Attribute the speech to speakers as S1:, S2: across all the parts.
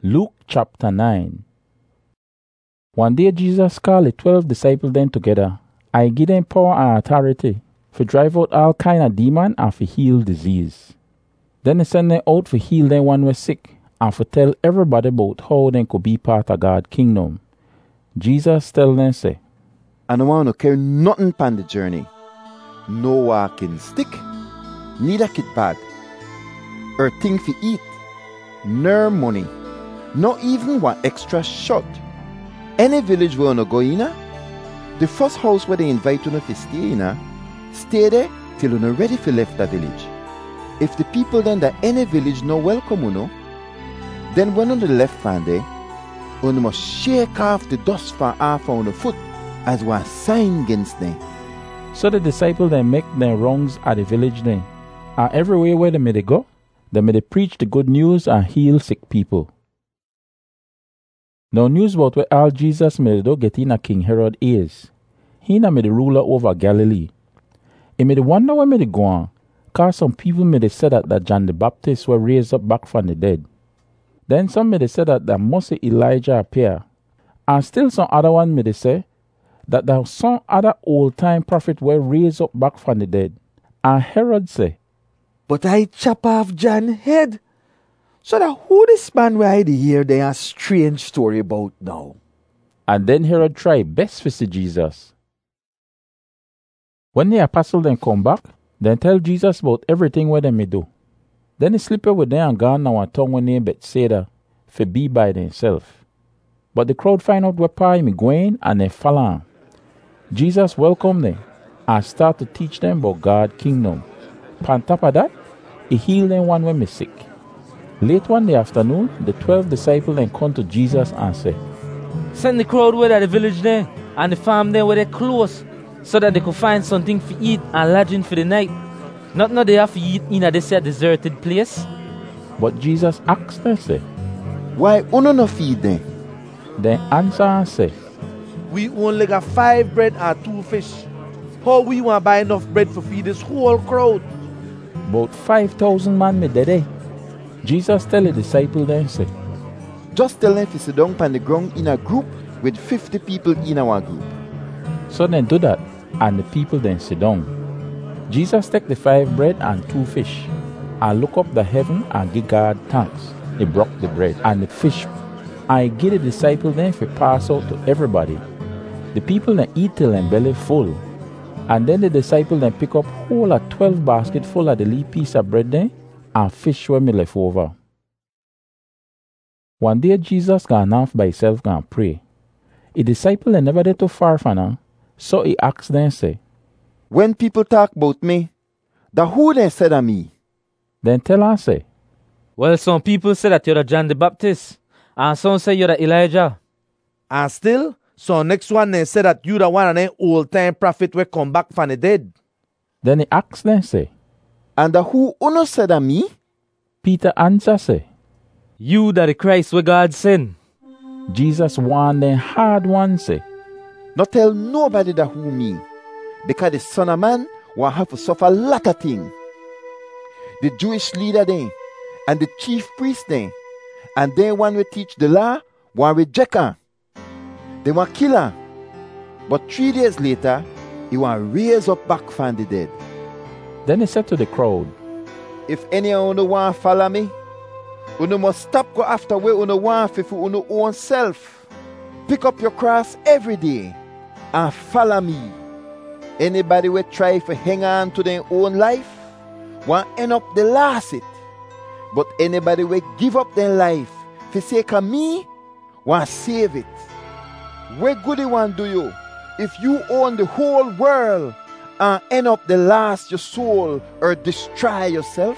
S1: Luke chapter 9. One day Jesus called the 12 disciples then together. I give them power and authority to drive out all kind of demon and to heal disease. Then he send them out to heal them one was sick and to tell everybody about how they could be part of God's kingdom. Jesus tell them say,
S2: I don't want to carry nothing pan the journey. No walking stick, neither kit bag, or thing to eat, nor money, not even one extra shot. Any village where you go in, the first house where they invite you to stay in, stay there till you're ready for left the village. If the people then that any village no welcome you, then when on the left hand there, you must shake off the dust from off on the foot as one sign against them.
S1: So the disciples then make their wrongs at the village then. And everywhere where they may go, they may preach the good news and heal sick people. Now news about where all Jesus may do get in a King Herod ears. He na made the ruler over Galilee. He made wonder where may they go on, cause some people may say that John the Baptist were raised up back from the dead. Then some may say that must Elijah appear. And still some other one may say that there was some other old-time prophet were raised up back from the dead. And Herod say,
S3: But I chop off John's head. So that who this man where I hear there a strange story about now?
S1: And then Herod tried best to see Jesus. When the apostles then come back, then tell Jesus about everything what they may do. Then he slip with them and gone now a town named Bethsaida for be by themselves. But the crowd find out where Paul is going and they follow him. Jesus welcomed them and start to teach them about God's kingdom. On top of that, he healed them one when they sick. Late one day afternoon, the 12 disciples then come to Jesus and say,
S4: Send the crowd where the village there and the farm there where they close, so that they could find something to eat and lodging for the night. Not they have to eat in a deserted place.
S1: But Jesus asked them, say,
S2: Why you no feed them?
S1: Then answer and say,
S3: We only got 5 bread and 2 fish. How we want to buy enough bread to feed this whole crowd?
S1: About 5,000 man me dead. Jesus tell the disciples then say,
S2: Just tell them to sit down on the ground in a group with 50 people in our group.
S1: So then do that, and the people then sit down. Jesus take the 5 bread and 2 fish, and look up the heaven and give God thanks. He broke the bread and the fish, and he give the disciples then to pass out to everybody. The people then eat till them belly full, and then the disciples then pick up whole of 12 baskets full of the little piece of bread then, and fish when me left over. One day Jesus gone off by himself and pray. His disciples never did too far from him, so he asked them say,
S2: When people talk about me, the who they said of me?
S1: Then tell her say,
S4: Well, some people say that you're the John the Baptist, and some say you're the Elijah.
S3: And still, so next one they say that you the one of them old-time prophet will come back from the dead.
S1: Then he asked them say,
S2: And the who uno said of me?
S1: Peter answer say,
S4: You that the Christ where God sent.
S1: Jesus warned them hard one say,
S2: Not tell nobody that who me, because the Son of Man will have to suffer a lot of things. The Jewish leader then, and the chief priest then, and they one will teach the law, will reject her. They will kill her. But 3 days later, he will raise up back from the dead.
S1: Then he said to the crowd,
S2: If any of you want to follow me, you must stop go after where you want for your own self. Pick up your cross every day and follow me. Anybody will try to hang on to their own life will end up the last it. But anybody will give up their life for sake of me will save it. What good it want do you if you own the whole world and end up the last your soul or destroy yourself?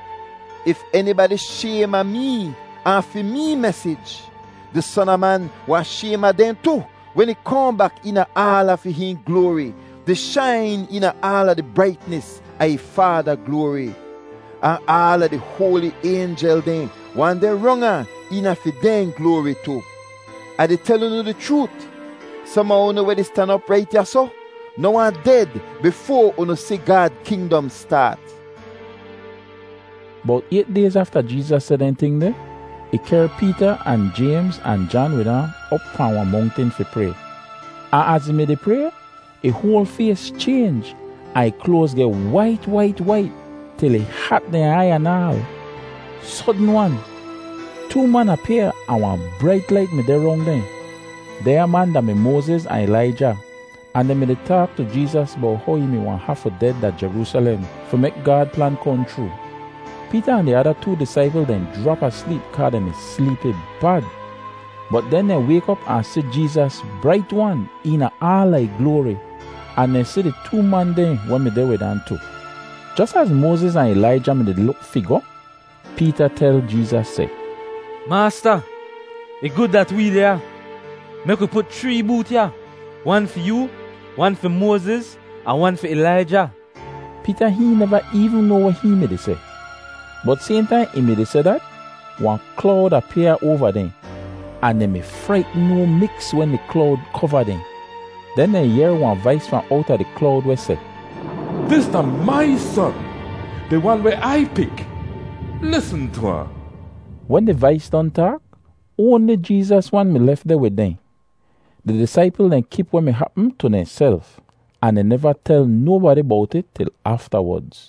S2: If anybody shame of me and for me message, the Son of Man will shame of them too when he come back in all of his glory, the shine in all of the brightness of his Father glory, and all of the holy angel then when they wrong in for them glory too. I dey tell you the truth. Some of you where they stand up right here so, no one dead before you see God's kingdom start.
S1: About 8 days after Jesus said anything there, He carry Peter and James and John with him up on one mountain for pray. And as he made the prayer, his whole face change. And his clothes get white till he hot their eye and all. Sudden one, two men appear and one bright light made there around them. They are man that me Moses and Elijah. And they made talk to Jesus about how he may want half a dead at Jerusalem for make God plan come true. Peter and the other two disciples then drop asleep because they sleepy bad. But then they wake up and see Jesus bright one in all like glory. And they see the two men there when me there with them too. Just as Moses and Elijah made the look figure, Peter tell Jesus say,
S4: Master, it's good that we there. Make we put 3 booths here. One for you, one for Moses, and one for Elijah.
S1: Peter he never even know what he made say. But same time he made say that, one cloud appear over them. And they may frighten no mix when the cloud cover them. Then they hear one voice from out of the cloud where say,
S5: This is my son, the one where I pick. Listen to her.
S1: When the voice done talk, only Jesus one me left there with them. The disciples then keep what me happen to themselves, and they never tell nobody about it till afterwards.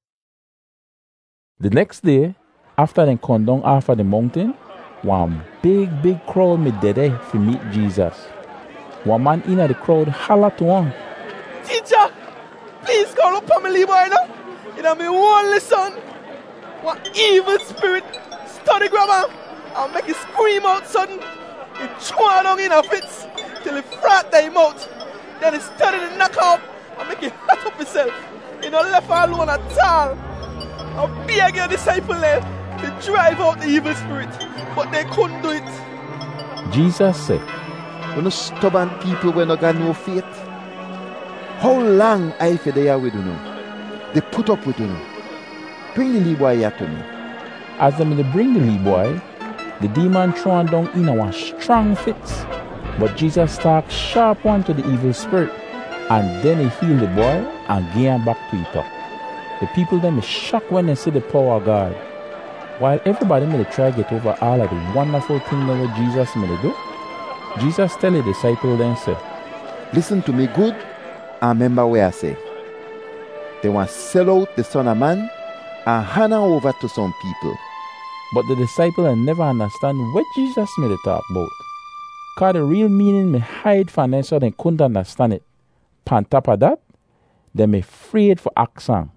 S1: The next day, after they come down off of the mountain, one big crowd me there to meet Jesus. One man in the crowd holler to him,
S6: Teacher, please call up my little boy now. You know my only son. What evil spirit study grabber and make it scream out sudden. He throw down in a fits till he frat him out. Then he study the knock out and make it hot up himself. He not left her alone at all. I beg your disciple there to drive out the evil spirit, but they couldn't do it.
S1: Jesus said,
S2: You know stubborn people when not got no faith. How long I for they are with you know? They put up with you know. Bring the little boy here to me.
S1: As they may bring the little boy, the demon thrown down in a strong fits. But Jesus talked sharp one to the evil spirit, and then he healed the boy and gave him back to it up. The people then be shocked when they see the power of God. While everybody may try to get over all of the wonderful things that Jesus may do, Jesus tell the disciples then say,
S2: Listen to me good and remember what I say. They want to sell out the Son of Man and hand her over to some people.
S1: But the disciples never understand what Jesus made it talk about. Because the real meaning may hide from them so they couldn't understand it. On top of that, they may afraid for action.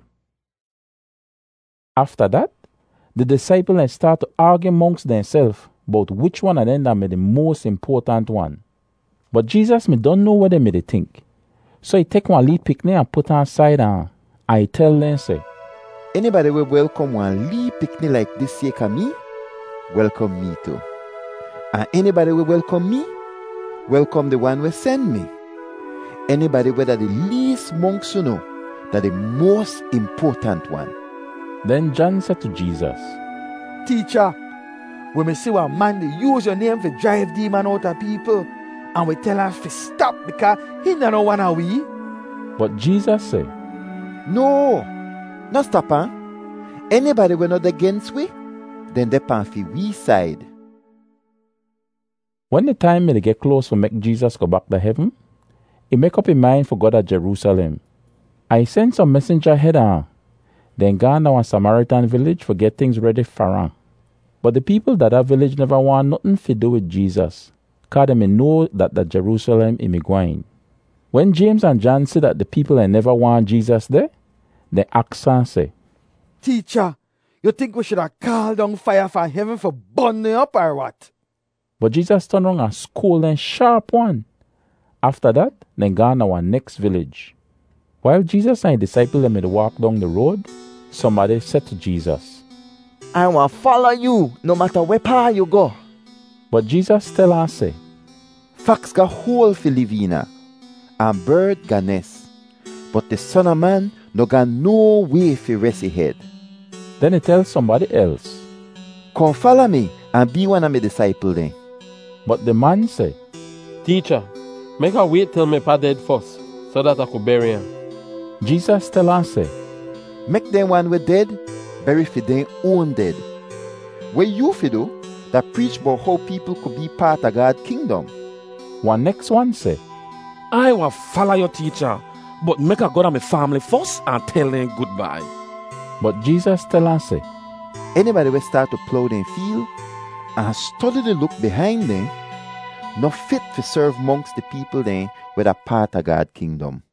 S1: After that, the disciples start to argue amongst themselves about which one of them that made the most important one. But Jesus may don't know what they may think. So he take one little picnic and put on side and I tell them say,
S2: Anybody will welcome one little picnic like this sake of me, welcome me too. And anybody will welcome me, welcome the one will send me. Anybody whether the least monks you know, that the most important one.
S1: Then John said to Jesus,
S3: Teacher, when we see one man they use your name to drive demon out of people, and we tell him to stop because he don't want to we.
S1: But Jesus said,
S2: No, not stop huh? Anybody will not against we, then they pan for we side.
S1: When the time may get close to make Jesus go back to heaven, he make up his mind for God at Jerusalem. I sent some messenger ahead on. Then gone to a Samaritan village for get things ready for him. But the people that village never want nothing to do with Jesus, because they may know that the Jerusalem is going. When James and John see that the people never want Jesus there, they ask and say,
S3: Teacher, you think we should have called down fire from heaven for burning up or what?
S1: But Jesus turned around and scolded them sharp one. After that, they gone to our next village. While Jesus and his disciples made walk down the road, somebody said to Jesus,
S6: I want to follow you no matter where far you go.
S1: But Jesus tell her say,
S2: Fox got hole for livina, and bird got nest, but the Son of Man no got no way for rest his head.
S1: Then he tells somebody else,
S2: Come follow me and be one of my disciples then.
S1: But the man say,
S7: Teacher, make her wait till my pa dead first, so that I could bury him.
S1: Jesus tell her say,
S2: Make them one with dead, bury for them own dead. What you fi do, that preach about how people could be part of God's kingdom.
S1: One next one say,
S5: I will follow your teacher, but make a go to my family first and tell them goodbye.
S1: but Jesus tell and say,
S2: Anybody will start to plow their field and study the look behind them, not fit to serve amongst the people then with a part of God's kingdom.